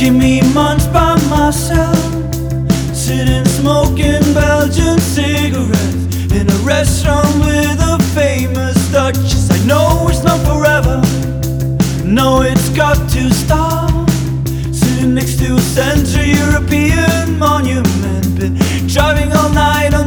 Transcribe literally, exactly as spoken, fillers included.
taking me months by myself, sitting smoking Belgian cigarettes in a restaurant with a famous duchess. I know it's not forever, no, it's got to stop. Sitting next to a Central European monument, been driving all night on